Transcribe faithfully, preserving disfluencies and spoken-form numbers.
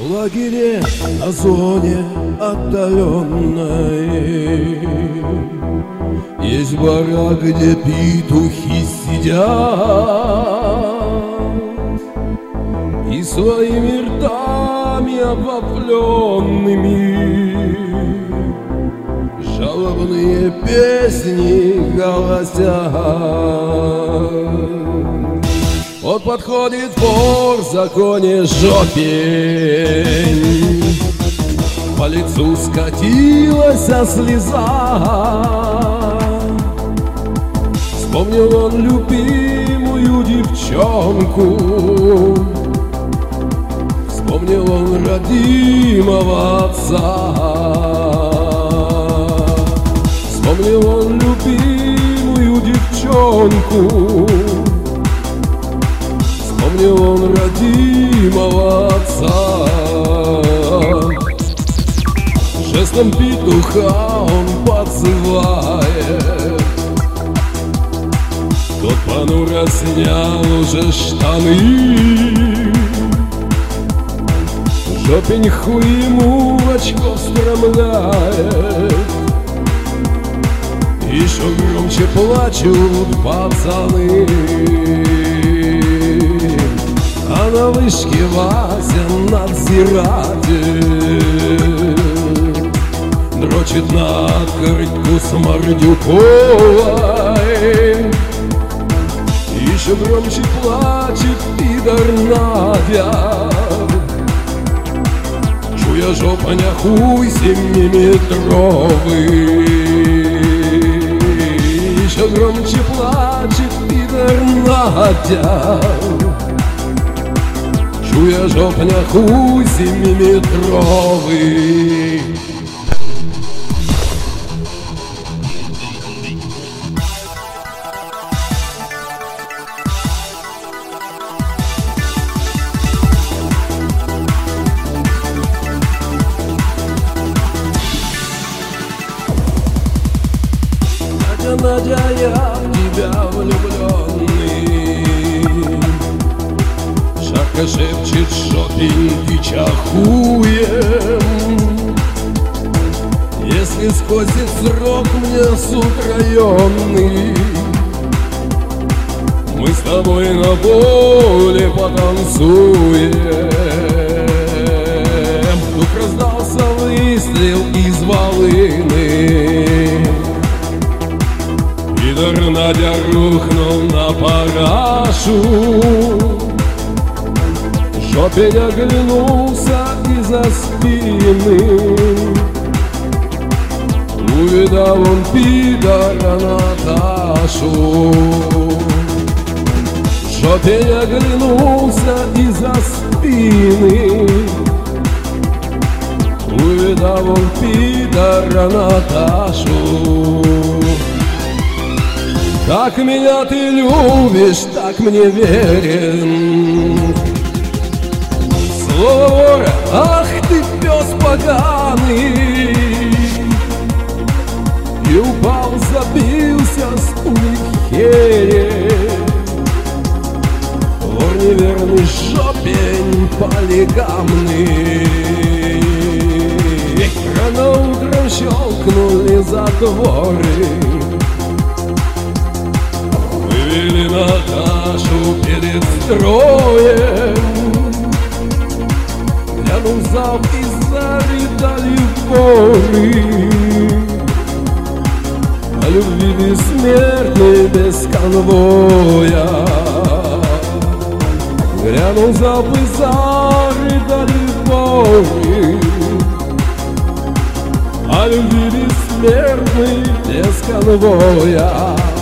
В лагере на зоне отдаленной есть барак, где петухи сидят и своими ртами обвопленными жалобные песни голосят. Вот подходит вор в законе жопень, по лицу скатилась слеза. Вспомнил он любимую девчонку, вспомнил он родимого отца, вспомнил он любимую девчонку, вспомнил он родимого отца. Жестом петуха он подзывает, тот понуро снял уже штаны. Жопень хуй ему в очко встромляет, еще громче плачут пацаны. А на вышке Вася надзиратель дрочит на открытку с Мордюковой. Еще громче плачет пидор Надя, чуя жопаня хуй семиметровый. Еще громче плачет пидор Надя, чуя жопня хуй семиметровый. Надя, Надя, я в тебя влюбленный. Жарко шепчет жопень, ты чахуем. Если скосит срок мне суд районный, мы с тобой на поле потанцуем. Вдруг раздался выстрел из волыны, пидор Надя рухнул на парашу. Жопень оглянулся из-за спины, увидал он пидора Наташу. Жопень оглянулся из-за спины, увидал он пидора Наташу. Так меня ты любишь, так мне верен. Слово вора, ах ты пес поганый, и упал, забился с пулей в хере. Вор неверный, жопень полигамный. Рано утром щелкнули затворы, вывели Наташу перед строем. Глянул в зал и зарыдали воры о любви бессмертной без конвоя. Глянул в зал и зарыдали воры о любви бессмертной без конвоя.